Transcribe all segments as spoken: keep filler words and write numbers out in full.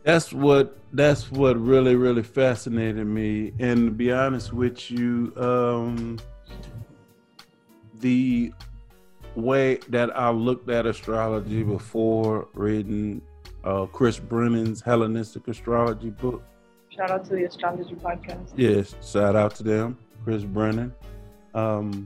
That's what that's what really really fascinated me. And to be honest with you, um, the way that I looked at astrology before reading uh, Chris Brennan's Hellenistic Astrology book. Shout out to the astrology podcast. Yes, shout out to them, Chris Brennan. Um,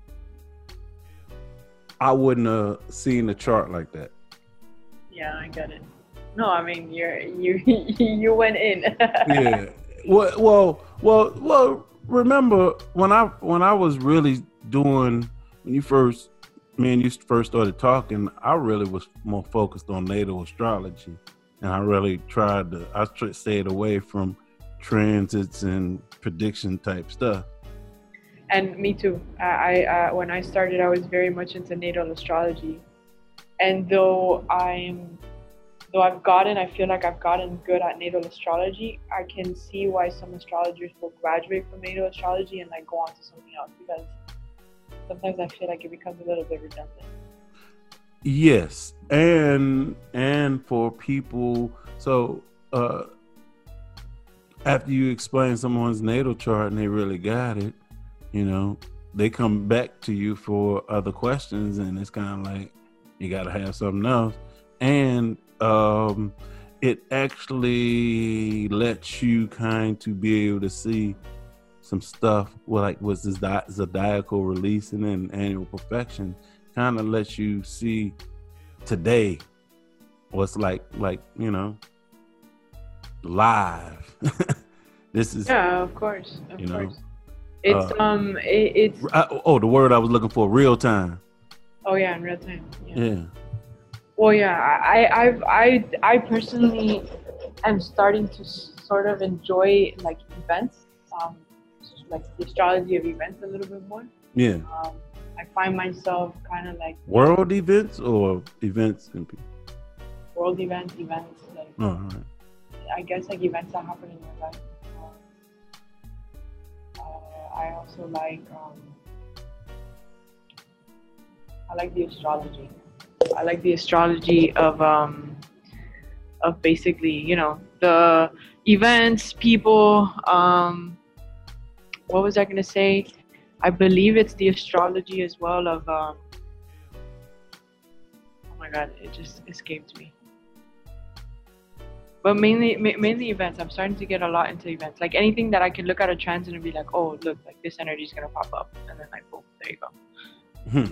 I wouldn't have seen the chart like that. Yeah, I get it. No, I mean you're you you went in. Yeah. Well, well, well, well. Remember when I when I was really doing when you first me and you first started talking, I really was more focused on natal astrology, and I really tried to I tr- stayed away from transits and prediction type stuff. And me too. I, I uh, when I started, I was very much into natal astrology, and though I'm though I've gotten, I feel like I've gotten good at natal astrology. I can see why some astrologers will graduate from natal astrology and like go on to something else because sometimes I feel like it becomes a little bit redundant. Yes, and and for people, so uh, after you explain someone's natal chart and they really got it, you know, they come back to you for other questions, and it's kind of like you got to have something else, and um, it actually lets you kind to be able to see some stuff. Well, like was this di- zodiacal releasing and annual perfection, kind of lets you see today what's like, like you know, live. This is Yeah, of course, of you know. course. It's Uh, um, it, it's I, oh, the word I was looking for, real time. oh yeah, in real time. Yeah. Yeah. Well, yeah, I, I've, I, I personally am starting to s- sort of enjoy like events, um, like the astrology of events a little bit more. Yeah. Um, I find myself kind of like World events or events in people. world events, events, like Oh, all right. I guess like events that happen in your life. Um, uh, I also like, um, I like the astrology. I like the astrology of um, of basically, you know, the events, people. Um, what was I gonna say? I believe it's the astrology as well of. Um, oh my God, it just escaped me. But mainly, ma- mainly events. I'm starting to get a lot into events. Like anything that I can look at a transit and be like, oh, look, like this energy is gonna pop up, and then like, boom, there you go. Hmm.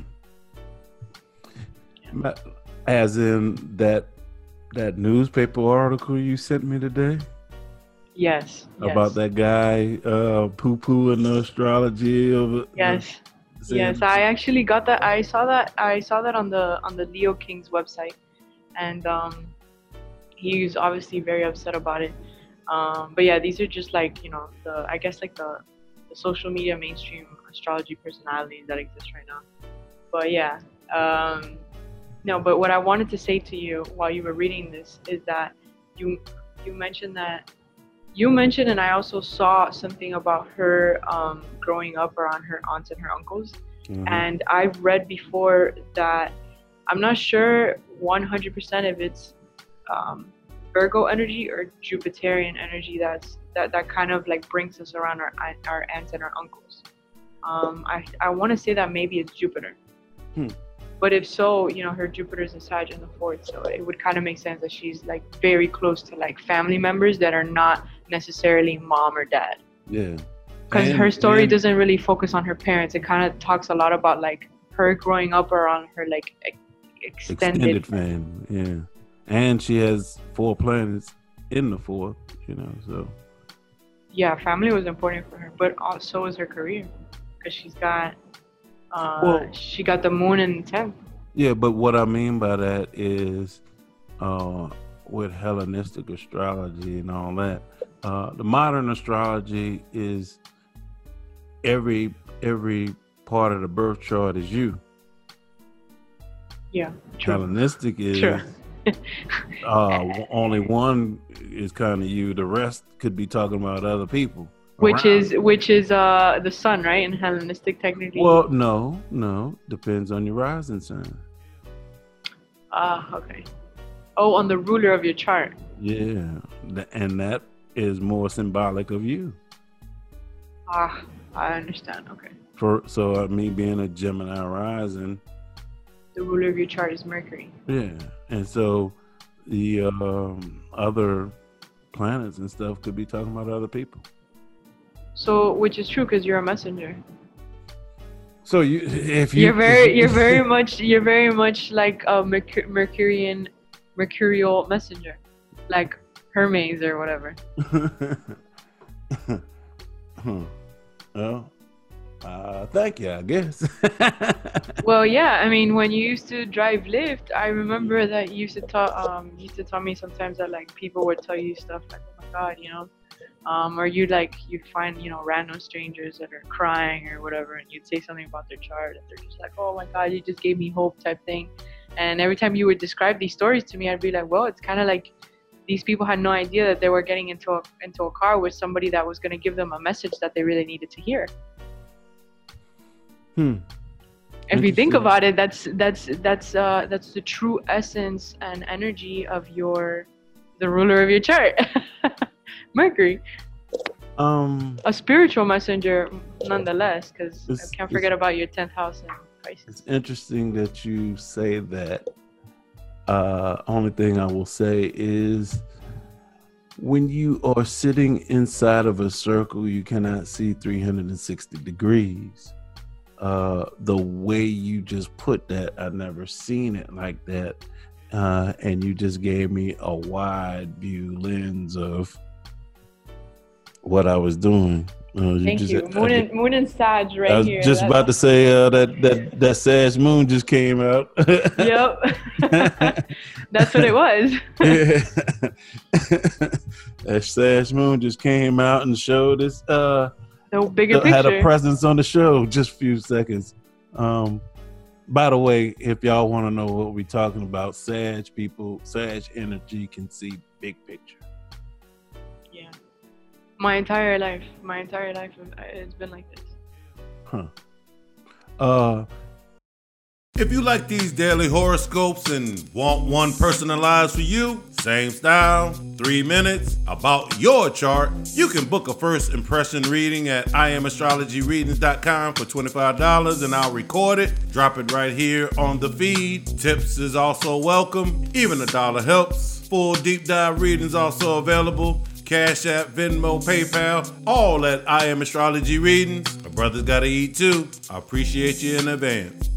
As in that that newspaper article you sent me today Yes. about Yes. that guy uh, poo-pooing the astrology of it. Yes. the, Yes. I actually got that. I saw that. I saw that on the on the Leo King's website, and um, he's obviously very upset about it. Um, but yeah, these are just like you know the I guess like the the social media mainstream astrology personalities that exist right now. But yeah. Um, No, but what I wanted to say to you while you were reading this is that you you mentioned that you mentioned, and I also saw something about her um, growing up around her aunts and her uncles. Mhm. And I've read before that I'm not sure one hundred percent if it's um, Virgo energy or Jupiterian energy that's that, that kind of like brings us around our our aunts and our uncles. Um, I I want to say that maybe it's Jupiter. Hmm. But if so, you know, her Jupiter's in Sag in the fourth, so it would kind of make sense that she's like very close to like family members that are not necessarily mom or dad. Yeah. Because And- her story and- doesn't really focus on her parents. It kind of talks a lot about like her growing up around her like ex- extended. extended family, yeah. And she has four planets in the fourth, you know, so Yeah, family was important for her, but also was her career, because she's got uh, Well- she got the moon in the tenth. yeah, but what I mean by that is uh with Hellenistic astrology and all that, uh the modern astrology is every every part of the birth chart is you. Yeah, true. Hellenistic is True. uh only one is kind of you, the rest could be talking about other people. Which around. is which is uh the sun, right? In Hellenistic technically. Well, no, no. Depends on your rising sign. Ah, okay. Oh, on the ruler of your chart. Yeah, th- and that is more symbolic of you. Ah, I understand. Okay. For so uh, me being a Gemini rising, The ruler of your chart is Mercury. yeah, and so the um, other planets and stuff could be talking about other people. So, which is true because you're a messenger. So you, if you, You're very, you're very much, you're very much like a Mercur- Mercurian, mercurial messenger, like Hermes or whatever. Hmm. Well, uh, thank you, I guess. Well, yeah. I mean, when you used to drive Lyft, I remember that you used to tell, um, you used to tell me sometimes that like people would tell you stuff like, "Oh my God," you know, um, or you'd like you'd find you know random strangers that are crying or whatever, and you'd say something about their chart, and they're just like, "Oh my God, you just gave me hope," type thing. And every time you would describe these stories to me, I'd be like, "Well, it's kind of like these people had no idea that they were getting into a into a car with somebody that was going to give them a message that they really needed to hear." Hmm. If you think about it, that's that's that's uh that's the true essence and energy of your the ruler of your chart. Mercury, Um, a spiritual messenger nonetheless, because I It's- can't forget about your tenth house and Pisces. it's interesting that you say that. Uh, only thing I will say is when you are sitting inside of a circle, you cannot see three hundred sixty degrees. Uh, the way you just put that, I've never seen it like that. Uh, and you just gave me a wide view lens of what I was doing. Uh, Thank just, you. I, Moon and Moon and Sag right I was here. just That- about to say uh, that that that Sag Moon just came out. Yep. That's what it was. Yeah. That Sag Moon just came out and showed us. Uh, The bigger had a picture. presence on the show. Just a few seconds. Um, by the way, if y'all want to know what we're talking about, Sag people, Sag energy can see big picture. Yeah. My entire life, my entire life, it's been like this. Huh. Uh, If you like these daily horoscopes and want one personalized for you, same style, three minutes, about your chart, you can book a first impression reading at I am astrology readings dot com for twenty-five dollars and I'll record it, drop it right here on the feed. Tips is also welcome, even a dollar helps. Full deep dive readings also available. Cash App, Venmo, PayPal, all at I Am Astrology Readings. My brother's gotta eat too. I appreciate you in advance.